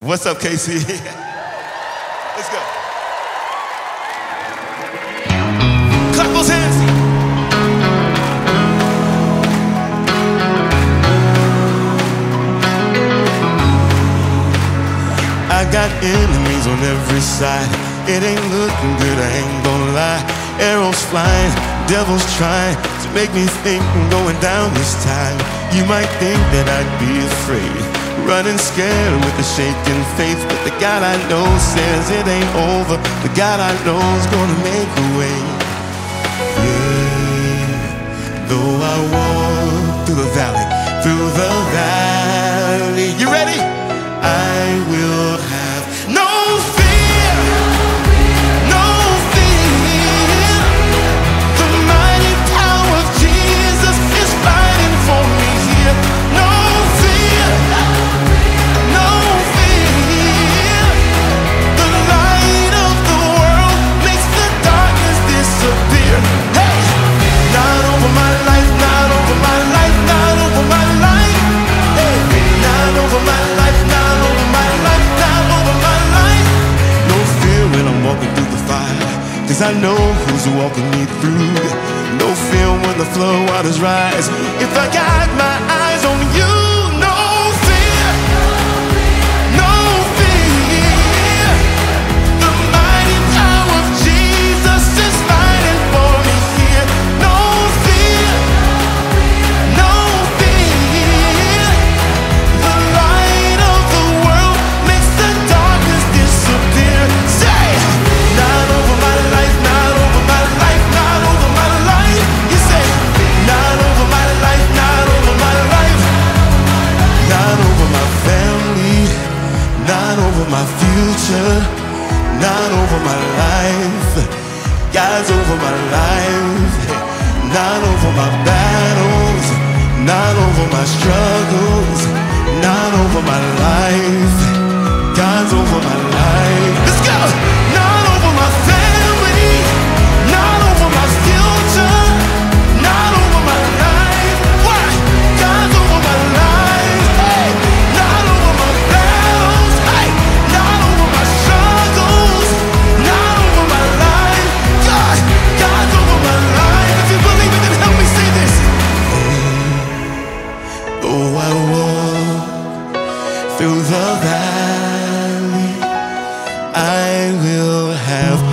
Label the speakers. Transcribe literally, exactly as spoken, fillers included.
Speaker 1: What's up, K C? Let's go. Clap those hands. I got enemies on every side. It ain't looking good, I ain't gonna lie. Arrows flying, devils trying to make me think I'm going down this time. You might think that I'd be afraid, running scared with a shaking faith, but the God I know says it ain't over. The God I know is gonna make a way. Yeah, though I walk through the valley, through the valley. You ready? I will have no fear, no fear. The mighty power of Jesus is fighting for me here. No fear, no fear. The light of the world makes the darkness disappear. Hey, not over my life, not over my life, not over my life. Hey, not over my life. Cause I know who's walking me through. No fear when the flood waters rise. If I got my eyes on you, no fear, no fear. The mighty power of Jesus is fighting for me here. No fear, no fear. The light of the world makes the darkness disappear. Say, not over my life, not over my life, not over my life. You say, not over my life, not over my life. Not over my family, not over my future, not over my life. God's over my life, not over my battles, not over my struggles, not over my life. God's over my life. Let's go! Not over my family, not over my future, not over my life. Why? God's over my life. Hey, not over my battles. Hey, not over my struggles, not over my life. God, God's over my life. If you believe it, then help me say this. Though I walk through the valley, I will have